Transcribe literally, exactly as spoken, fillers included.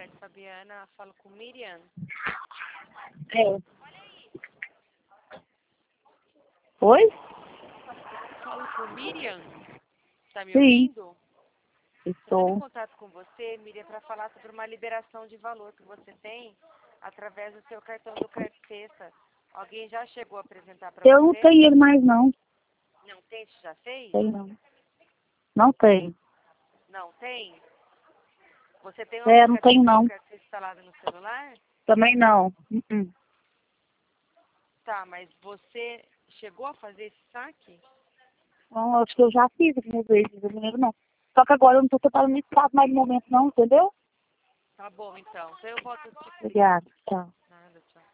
tarde, Fabiana. Falo com Miriam. É. Oi? Falo com Miriam. Tá me Sim. ouvindo? Estou em Estou. contato com você, Miriam, para falar sobre uma liberação de valor que você tem através do seu cartão do Crédito Sexta. Alguém já chegou a apresentar para você? Eu não tenho ele mais, não. Não tem? Você já fez? Tem não. Não tenho. Não tem? Você tem um É, não tenho, aplicativo não. do Crédito Sexta instalado no celular? Também não. Uh-uh. Tá, mas você chegou a fazer esse saque? Não, acho que eu já fiz algumas vezes, eu não lembro, não. Só que agora eu não estou totalmente estado mais no momento, não, entendeu? Tá bom, então. Então eu volto a te ligar. Obrigada. Tchau. Nada, tchau.